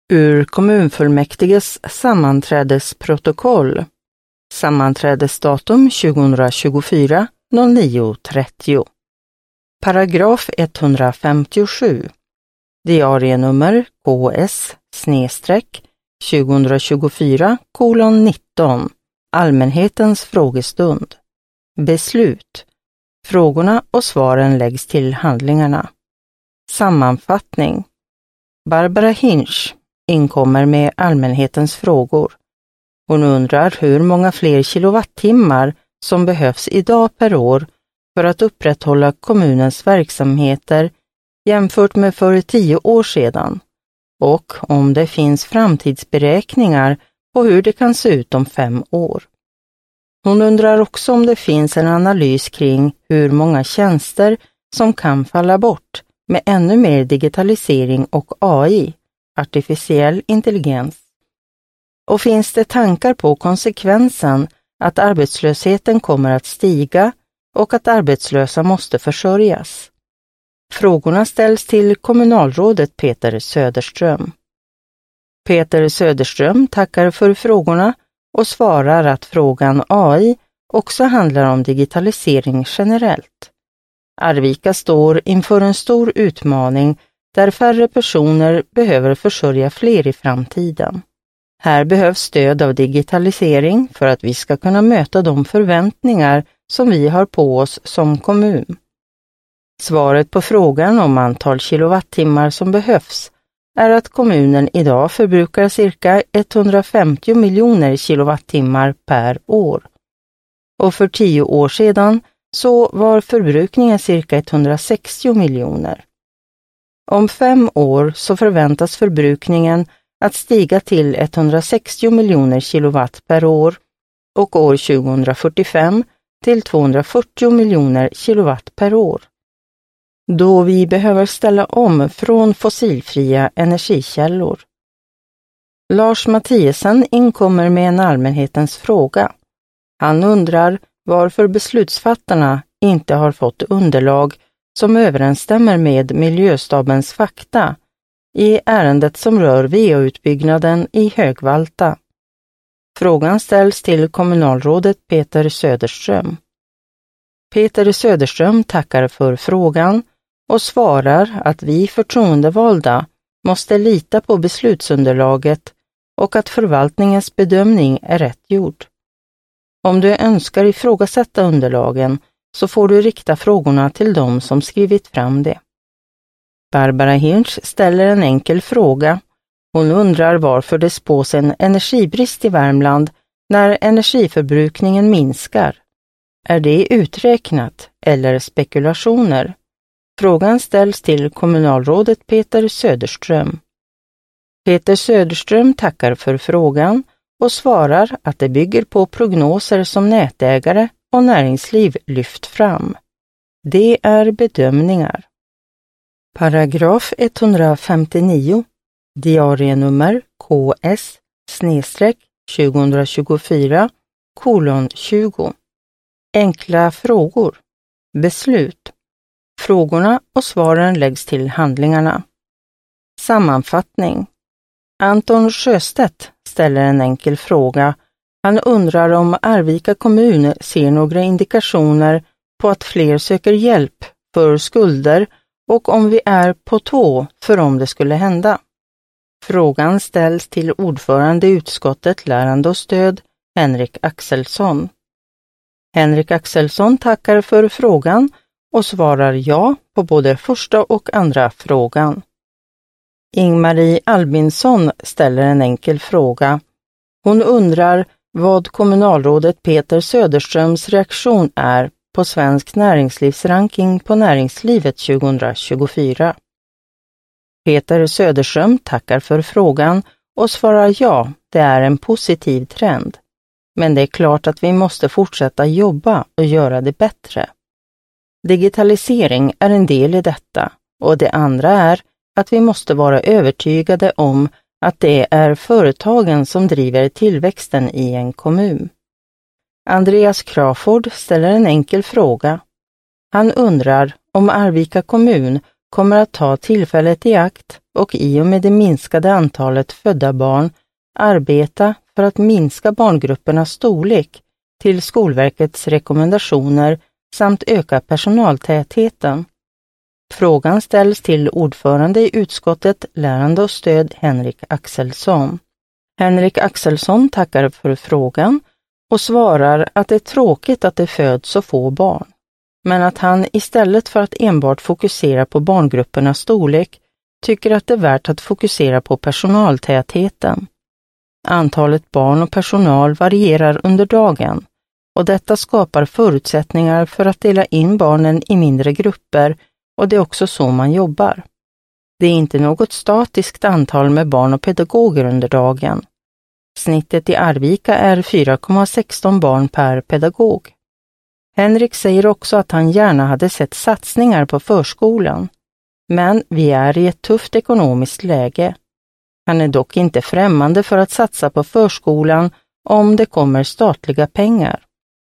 Ur kommunfullmäktiges sammanträdesprotokoll. Sammanträdesdatum 2024-09-30. Paragraf 157. Diarienummer KS/2024:19. Allmänhetens frågestund. Beslut. Frågorna och svaren läggs till handlingarna. Sammanfattning. Barbara Hinch inkommer med allmänhetens frågor. Hon undrar hur många fler kilowattimmar som behövs idag per år för att upprätthålla kommunens verksamheter jämfört med för 10 år sedan, och om det finns framtidsberäkningar på hur det kan se ut om 5 år. Hon undrar också om det finns en analys kring hur många tjänster som kan falla bort med ännu mer digitalisering och AI, artificiell intelligens. Och finns det tankar på konsekvensen att arbetslösheten kommer att stiga och att arbetslösa måste försörjas? Frågorna ställs till kommunalrådet Peter Söderström. Peter Söderström tackar för frågorna och svarar att frågan AI också handlar om digitalisering generellt. Arvika står inför en stor utmaning där färre personer behöver försörja fler i framtiden. Här behövs stöd av digitalisering för att vi ska kunna möta de förväntningar som vi har på oss som kommun. Svaret på frågan om antal kilowattimmar som behövs är att kommunen idag förbrukar cirka 150 miljoner kilowattimmar per år. Och för 10 år sedan så var förbrukningen cirka 160 miljoner. Om 5 år så förväntas förbrukningen att stiga till 160 miljoner kilowatt per år och år 2045 till 240 miljoner kilowatt per år. Då vi behöver ställa om från fossilfria energikällor. Lars Mattiasen inkommer med en allmänhetens fråga. Han undrar varför beslutsfattarna inte har fått underlag som överensstämmer med miljöstabens fakta i ärendet som rör VA-utbyggnaden i Högvalta. Frågan ställs till kommunalrådet Peter Söderström. Peter Söderström tackar för frågan och svarar att vi förtroendevalda måste lita på beslutsunderlaget och att förvaltningens bedömning är rätt gjord. Om du önskar ifrågasätta underlagen så får du rikta frågorna till dem som skrivit fram det. Barbara Hinch ställer en enkel fråga. Hon undrar varför det spås en energibrist i Värmland när energiförbrukningen minskar. Är det uträknat eller spekulationer? Frågan ställs till kommunalrådet Peter Söderström. Peter Söderström tackar för frågan och svarar att det bygger på prognoser som nätägare och näringsliv lyft fram. Det är bedömningar. Paragraf 159. Diarienummer KS/2024:20. Enkla frågor. Beslut. Frågorna och svaren läggs till handlingarna. Sammanfattning. Anton Sjöstedt ställer en enkel fråga. Han undrar om Arvika kommun ser några indikationer på att fler söker hjälp för skulder och om vi är på tå för om det skulle hända. Frågan ställs till ordförande i utskottet Lärande och stöd, Henrik Axelsson. Henrik Axelsson tackar för frågan och svarar ja på både första och andra frågan. Ingmarie Albinsson ställer en enkel fråga. Hon undrar vad kommunalrådet Peter Söderströms reaktion är på svensk näringslivsranking på näringslivet 2024. Peter Söderström tackar för frågan och svarar ja, det är en positiv trend. Men det är klart att vi måste fortsätta jobba och göra det bättre. Digitalisering är en del i detta och det andra är att vi måste vara övertygade om att det är företagen som driver tillväxten i en kommun. Andreas Crawford ställer en enkel fråga. Han undrar om Arvika kommun kommer att ta tillfället i akt och i och med det minskade antalet födda barn arbeta för att minska barngruppernas storlek till Skolverkets rekommendationer samt öka personaltätheten. Frågan ställs till ordförande i utskottet Lärande och stöd Henrik Axelsson. Henrik Axelsson tackar för frågan och svarar att det är tråkigt att det föds så få barn, men att han istället för att enbart fokusera på barngruppernas storlek tycker att det är värt att fokusera på personaltätheten. Antalet barn och personal varierar under dagen och detta skapar förutsättningar för att dela in barnen i mindre grupper och det är också så man jobbar. Det är inte något statiskt antal med barn och pedagoger under dagen. Snittet i Arvika är 4,16 barn per pedagog. Henrik säger också att han gärna hade sett satsningar på förskolan, men vi är i ett tufft ekonomiskt läge. Han är dock inte främmande för att satsa på förskolan om det kommer statliga pengar.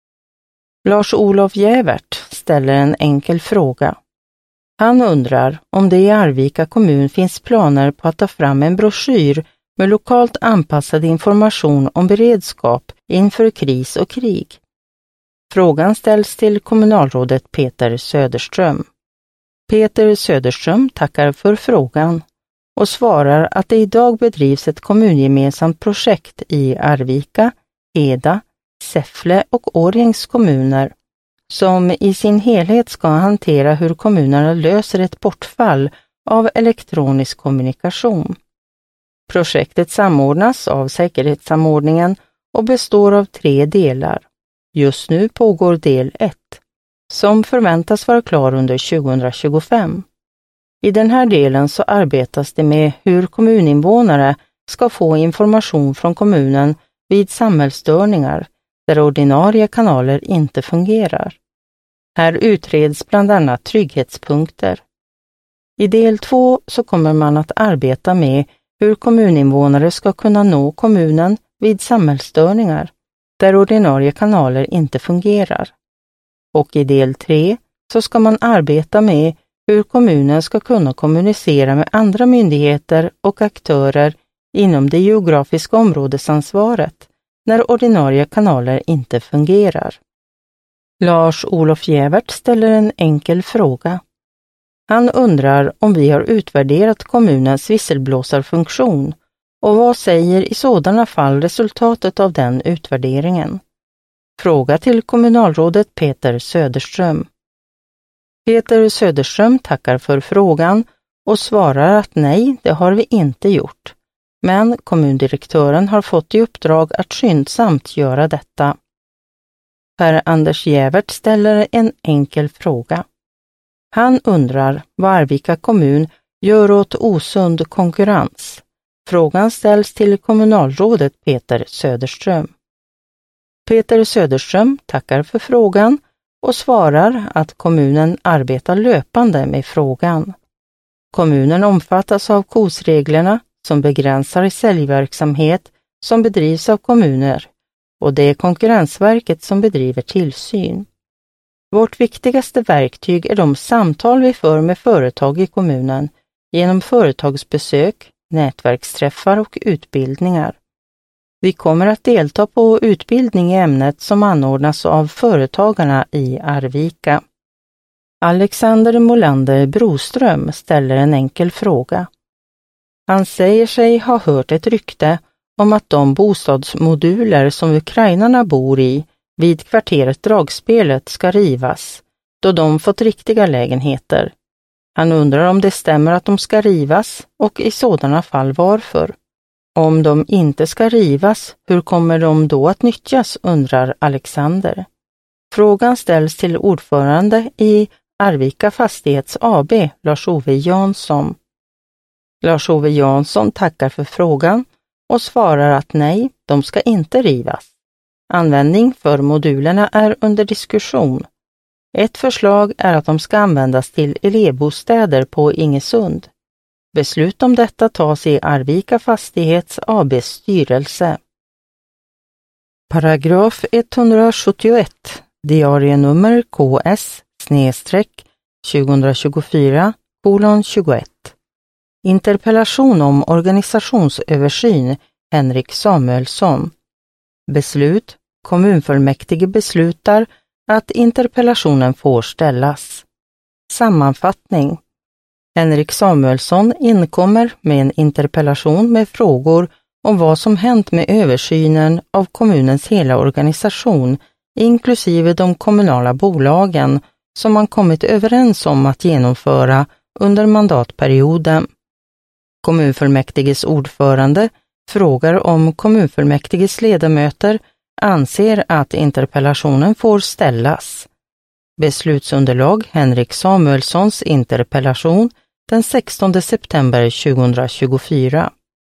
Lars-Olof Jävert ställer en enkel fråga. Han undrar om det i Arvika kommun finns planer på att ta fram en broschyr med lokalt anpassad information om beredskap inför kris och krig. Frågan ställs till kommunalrådet Peter Söderström. Peter Söderström tackar för frågan och svarar att det idag bedrivs ett kommungemensamt projekt i Arvika, Eda, Säffle och Årjängs kommuner som i sin helhet ska hantera hur kommunerna löser ett bortfall av elektronisk kommunikation. Projektet samordnas av säkerhetssamordningen och består av 3 delar. Just nu pågår del 1, som förväntas vara klar under 2025. I den här delen så arbetas det med hur kommuninvånare ska få information från kommunen vid samhällsstörningar där ordinarie kanaler inte fungerar. Här utreds bland annat trygghetspunkter. I del 2 så kommer man att arbeta med hur kommuninvånare ska kunna nå kommunen vid samhällsstörningar där ordinarie kanaler inte fungerar. Och i del 3 så ska man arbeta med hur kommunen ska kunna kommunicera med andra myndigheter och aktörer inom det geografiska områdesansvaret när ordinarie kanaler inte fungerar. Lars-Olof Jävert ställer en enkel fråga. Han undrar om vi har utvärderat kommunens visselblåsarfunktion och vad säger i sådana fall resultatet av den utvärderingen? Fråga till kommunalrådet Peter Söderström. Peter Söderström tackar för frågan och svarar att nej, det har vi inte gjort. Men kommundirektören har fått i uppdrag att skyndsamt göra detta. Per Anders Jävert ställer en enkel fråga. Han undrar vad Arvika kommun gör åt osund konkurrens. Frågan ställs till kommunalrådet Peter Söderström. Peter Söderström tackar för frågan och svarar att kommunen arbetar löpande med frågan. Kommunen omfattas av KOS-reglerna som begränsar säljverksamhet som bedrivs av kommuner och det är Konkurrensverket som bedriver tillsyn. Vårt viktigaste verktyg är de samtal vi för med företag i kommunen genom företagsbesök, nätverksträffar och utbildningar. Vi kommer att delta på utbildning i ämnet som anordnas av företagarna i Arvika. Alexander Molander Broström ställer en enkel fråga. Han säger sig ha hört ett rykte om att de bostadsmoduler som ukrainarna bor i vid kvarteret Dragspelet ska rivas, då de fått riktiga lägenheter. Han undrar om det stämmer att de ska rivas och i sådana fall varför. Om de inte ska rivas, hur kommer de då att nyttjas, undrar Alexander. Frågan ställs till ordförande i Arvika Fastighets AB, Lars-Ove Jansson. Lars-Ove Jansson tackar för frågan och svarar att nej, de ska inte rivas. Användning för modulerna är under diskussion. Ett förslag är att de ska användas till elevbostäder på Ingesund. Beslut om detta tas i Arvika Fastighets ABs styrelse. Paragraf 171, diarienummer KS/2024:21. Interpellation om organisationsöversyn, Henrik Samuelsson. Beslut. Kommunfullmäktige beslutar att interpellationen får ställas. Sammanfattning. Henrik Samuelsson inkommer med en interpellation med frågor om vad som hänt med översynen av kommunens hela organisation, inklusive de kommunala bolagen som man kommit överens om att genomföra under mandatperioden. Kommunfullmäktiges ordförande frågar om kommunfullmäktiges ledamöter anser att interpellationen får ställas. Beslutsunderlag Henrik Samuelssons interpellation den 16 september 2024.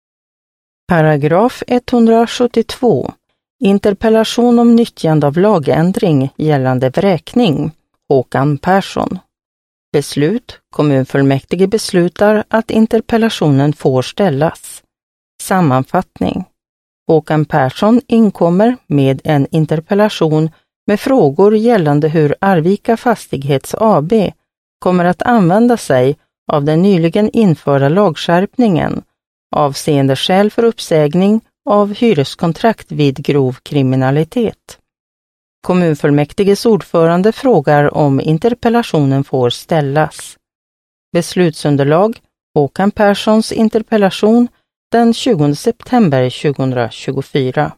Paragraf 172. Interpellation om nyttjande av lagändring gällande vräkning, Håkan Persson. Beslut. Kommunfullmäktige beslutar att interpellationen får ställas. Sammanfattning. Håkan Persson inkommer med en interpellation med frågor gällande hur Arvika Fastighets AB kommer att använda sig av den nyligen införda lagskärpningen avseende skäl för uppsägning av hyreskontrakt vid grov kriminalitet. Kommunfullmäktiges ordförande frågar om interpellationen får ställas. Beslutsunderlag Håkan Perssons interpellation den 20 september 2024.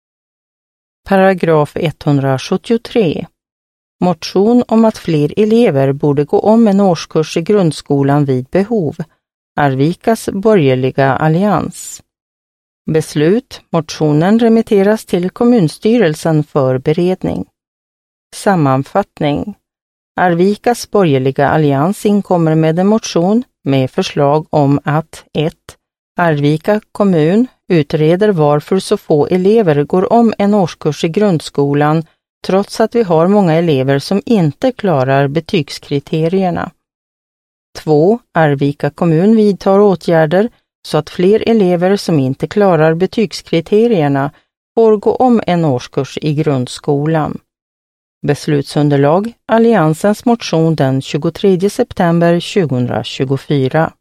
Paragraf 173. Motion om att fler elever borde gå om en årskurs i grundskolan vid behov. Arvikas borgerliga allians. Beslut. Motionen remitteras till kommunstyrelsen för beredning. Sammanfattning. Arvikas borgerliga allians inkommer med en motion med förslag om att 1. Arvika kommun utreder varför så få elever går om en årskurs i grundskolan trots att vi har många elever som inte klarar betygskriterierna. 2. Arvika kommun vidtar åtgärder så att fler elever som inte klarar betygskriterierna får gå om en årskurs i grundskolan. Beslutsunderlag Alliansens motion den 23 september 2024.